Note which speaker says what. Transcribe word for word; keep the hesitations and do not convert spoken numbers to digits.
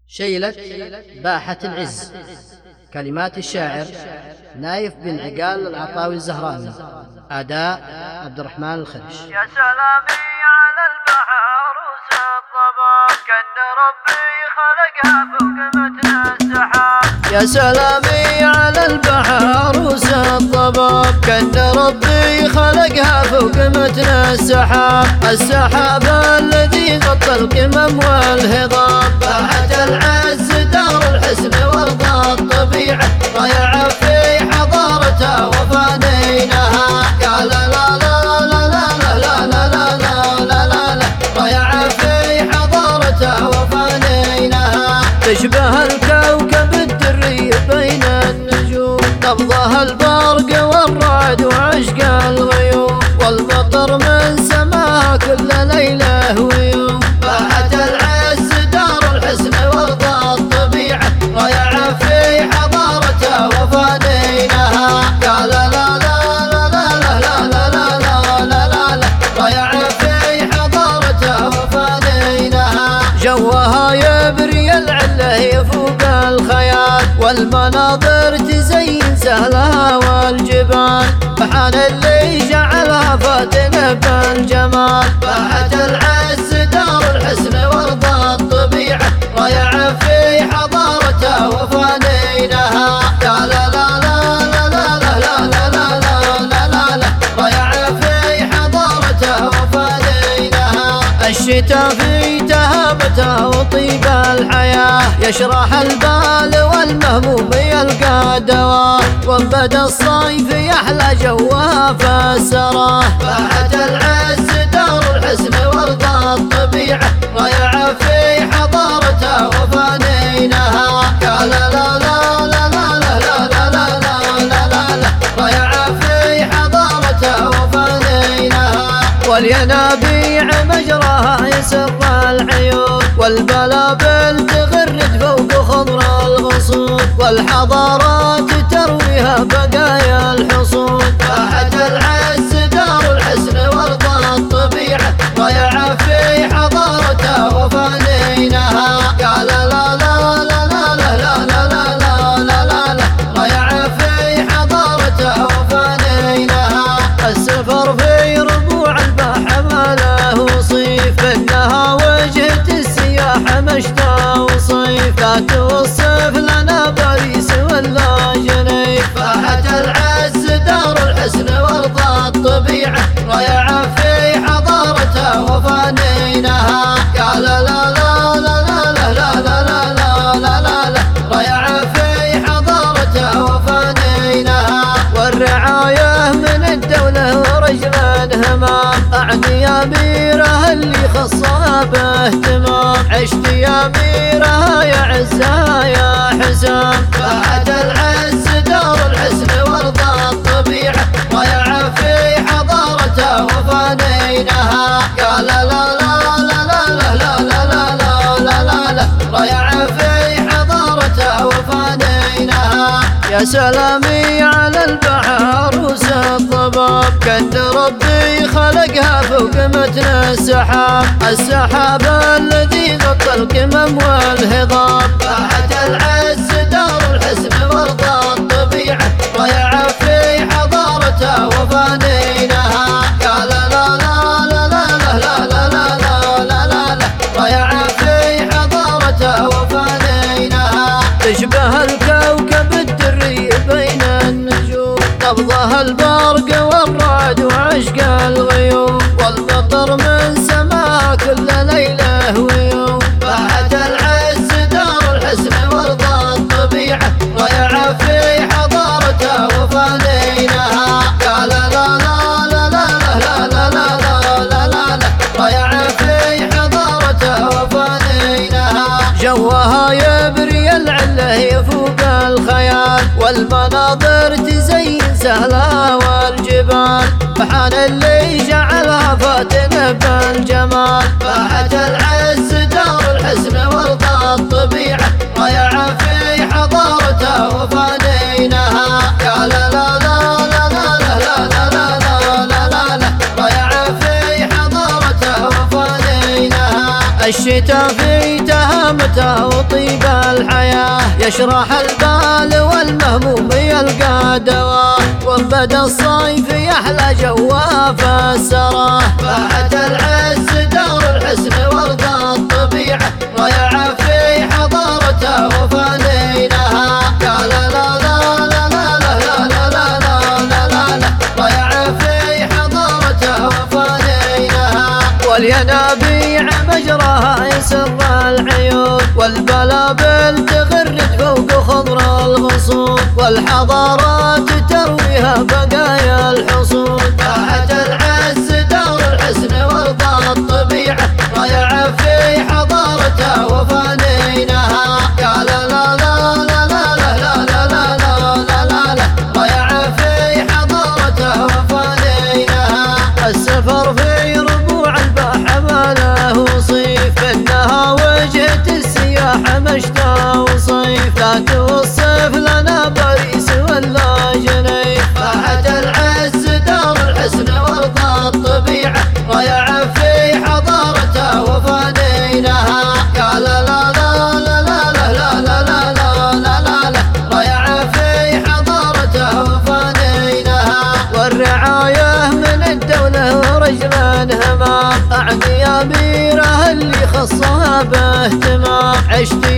Speaker 1: شيلة باحة العز. كلمات الشاعر نايف بن عقال العطاوي الزهراني. أداء عبد الرحمن الخرش.
Speaker 2: يا سلامي على البحر وسطبك كأن ربي خلقها فوق متن السحاب.
Speaker 1: يا سلامي على البحر وسطبك كأن ربي خلقها فوق متن السحاب. السحاب الذي غطى القمم والهضاب. باحة العز دار الحسن وارض الطبيعة. ضيع في حضارتها وفانينها. يا لا لا لا لا لا لا لا لا لا لا لا لا. ضيع في حضارتها وفانينها. تشبه الكوكب الدري بين النجوم. نبضها البرق والرعد وعشق الغيوم. والمطر من سماها كل ليلة ويوم. باحة العز دار الحسن وارض الطبيعة. ضيع في حضارتها وفانينها. يا لا لا لا لا لا لا لا لا لا لا لا لا. ضيع في حضارتها وفانينها. جوها يبري العله يفوق الخيال. والمناظر تزين سهلها والجبال. بحان اللي جعلها فاتنة بالجمال. باحة العز دار الحسن وارض الطبيعة. ضيع في حضارتها وفانينها. يا لا لا لا لا لا لا لا لا لا لا لا لا. ضيع في حضارتها وفانينها. الشتاء في تهابتها وطيب الحياة. يشرح البال والمهموم يلقى دواء. وبدا الصيف يحلى جوها فسراه. باحة العز دار الحسن وارض الطبيعة. ضيع في حضارتها وفانينها. يا لا لا لا لا لا لا لا لا لا لا لا لا. ضيع في حضارتها وفانينها. والينابيع مجراها يسر العيون. والبلابل تغرد فوق خضر الغصون. والحضارات ترويها بقايا الحصون. باحة العز دار الحسن وارض الطبيعة. ضيع في حضارتها وفانينها. يا لا لا لا لا لا لا لا لا لا لا لا لا. ضيع في حضارتها وفانينها. السفر في ربوع البحر ما له صيف. انها وجهة السياحة مشتى وصيف. لا توصف لنا باريس ولا جنيف. باحة العز دار الحسن وارض الطبيعة. ضيع في حضارتها وفانينها. يا لا لا لا لا لا لا لا لا لا لا لا لا. ضيع في حضارتها وفانينها. والرعاية من الدولة ورجل الهمام. أعني يا أميرة اللي خصها باهتمام. عشت يا أميرة يا عزة يا حسام. باحة العز دار الحسن وارض الطبيعة. ضيع في حضارتها وفانينها. يا لا لا لا لا لا لا لا لا لا لا لا لا. ضيع في حضارتها وفانينها. يا سلامي على البحر وسطبك كأن ربي خلقها فوق متن السحاب. السحاب الذي غطى القمم والهضاب. باحة العز دار الحسن وارض الطبيعة. ضيع في حضارتها وفانينها. يا لا لا لا لا لا لا لا لا لا لا لا لا. ضيع في حضارتها وفانينها. تشبه الكوكب الدري بين النجوم. نبضها البرق والرعد وعشق الغيوم. والمطر من سماها كل ليلة ويوم. باحة العز دار الحسن وارض الطبيعة. ضيع في حضارتها وفانينها. يا لا لا لا لا لا لا لا لا لا لا لا. ضيع في حضارتها وفانينها. جوها يبري العله يفوق الخيال. والمناظر تزين سهلها والجبال. بحان اللي جعلها فاتنة بالجمال. باحة العز دار الحسن وارض الطبيعة. ضيع في حضارتها وفانينها. يا لا لا لا لا لا لا لا لا لا لا لا لا. ضيع في حضارتها وفانينها. الشتاء في تهاب سلامته وطيب الحياة، يشرح البال والمهموم يلقى دواء، وبدا الصيف يحلى جواه فسراه. باحت العز دار الحسن ورد الطبيعة، ضيع في حضارته وفانينها. يا لا لا لا لا لا لا لا لا لا لا لا، ضيع في حضارته وفانينها. والينابيع مجراها يسر العيون، والبلابل تغرد فوق خضر الغصون، والحضارات ترويها بقايا الحصون. باحت العز دار الحسن ورد الطبيعة، ضيع في حضارته وفانينها. يا لا لا لا لا لا لا لا لا لا لا لا، ضيع في حضارته وفانينها. السفر في ربوع البحر ما له وصيف، انها وجهة السياحة مشتى وصيف، لا توصف لنا باريس ولا جنيف. باحت العز دار الحسن ورد الطبيعة، ضيع في حضارته وفانينها. يا لا لا لا لا لا لا لا لا لا لا لا لا، ضيع في حضارته وفانينها. والرعاية من الدولة ورجل همام، أعني أميره اللي خصها باهتمام. عشت